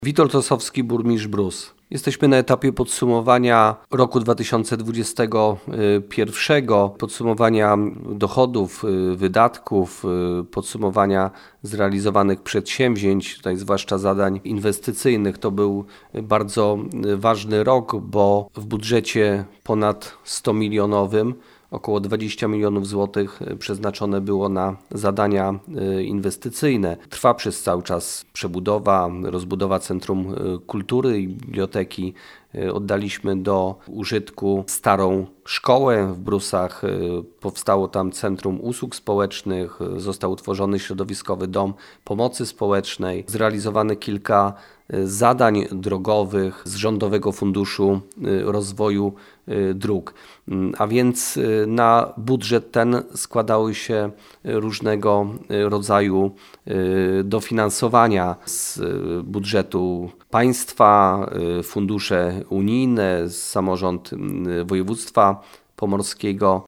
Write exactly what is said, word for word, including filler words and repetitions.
Witold Osowski, burmistrz Brus. Jesteśmy na etapie podsumowania roku dwa tysiące dwudziestego pierwszego, podsumowania dochodów, wydatków, podsumowania zrealizowanych przedsięwzięć, tutaj zwłaszcza zadań inwestycyjnych. To był bardzo ważny rok, bo w budżecie ponad sto milionowym około dwadzieścia milionów złotych przeznaczone było na zadania inwestycyjne. Trwa przez cały czas przebudowa, rozbudowa Centrum Kultury i Biblioteki. Oddaliśmy do użytku starą szkołę w Brusach. Powstało tam Centrum Usług Społecznych, został utworzony środowiskowy dom pomocy społecznej, zrealizowane kilka zadań drogowych z Rządowego Funduszu Rozwoju Dróg. A więc na budżet ten składały się różnego rodzaju dofinansowania z budżetu państwa, fundusze unijne, samorząd województwa pomorskiego,